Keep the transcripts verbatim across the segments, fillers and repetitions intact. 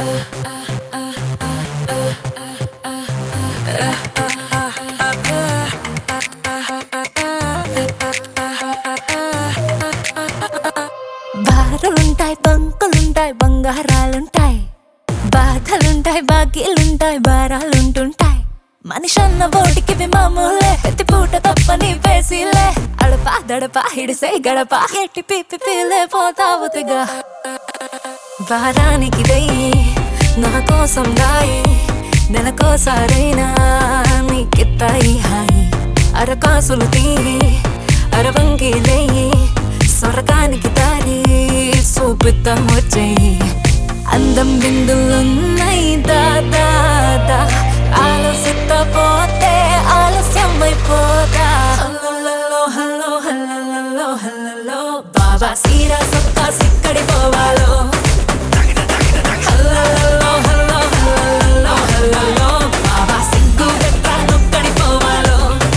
బారులుంటాయి బంకులుంటాయి బంగారాలుంటాయి బాధలుంటాయి బాకీలుంటాయి భారాలుంటుంటాయి మనిషన్న బోటికి మామూలే ప్రతి పూట తప్పని పేసిలే అడపా దడపా హిడిసే గడప ఎట్టి పిప్పి పీలే పోతావుతిగా వారానికి వెయ్యి నా కోసం దాయి నెలకోసారైనా నీకిత్తాయి హాయి అరకాసులు తీరి అరవంకి లేయి స్వర్గానికి దారి చూపిద్దాం వచ్చేయి అందం బిందులున్నాయి దాదా ఆలోచిస్తా పోతే ఆలస్యం అయిపోతా హల్లో హల్లో హల్లో హల్లో బాబా సీరా సొక్కా సిక్కడి పోవాలో హల్లో హల్లో హల్లో హల్లో బాబా సిగ్గు గట్రా నొక్కడి పోవాలో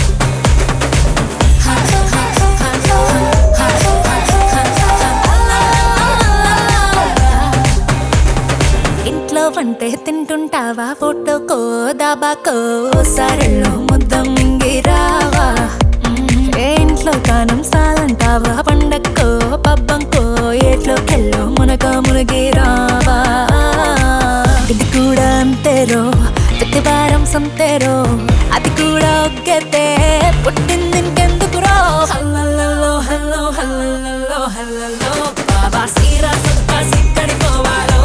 ఇంట్లో వంటే తింటుంటావా ఫోటోకో దాబాకో సరళో ముద్ద మింగిరావా ఏ ఇంట్లో కానం సాలంటావా పండక్కో పబ్బంకో ఏట్లోకెళ్ళో మునక మునిగిరావా ఇది కూడా అంతేరో ప్రతి వారం సంతేరో అది కూడా ఒక్కతే పుట్టింది ఇంకెందుకురో హల్లో హల్లో హల్లో హల్లో బాబా సీరా సొక్కా సిక్కడి పోవాలో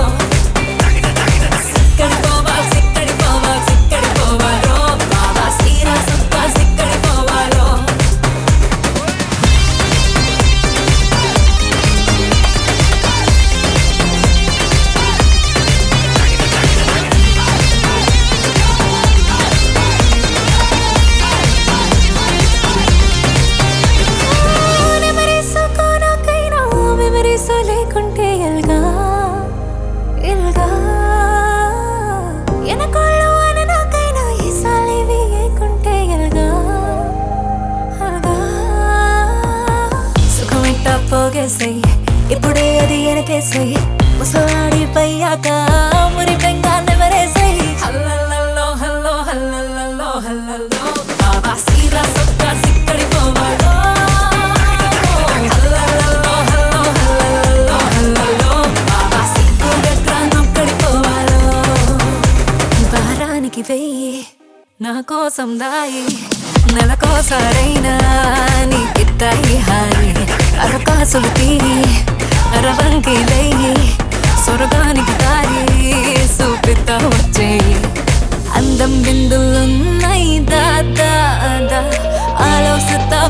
లేకుంటే ఎల్గా ఎల్గా ఎనకోళ్ళు అని నాకైనా ఈసాలివి ఏకుంటే ఎల్గా అల్గా సుఖమిట్ట పోగేసై ఇప్పుడే అది ఎనకేసై ముసలాడి పయ్యాక మురి పెంగా నెవరేసై హల్లల్లో హల్లో హల్లల్లో హల్లల్లో బాబా సీరా సొక్కా సిక్కడి పోవాలో వెయ్యి నా కోసం దాయి నెలకోసారైనా నీకిత్తాయి హాయి అరకాసులు తీరి అరవంకి లేయి స్వర్గానికి దారి చూపిద్దా వచ్చేయి అందం బిందులున్నాయి దాదా ఆలోచిస్తా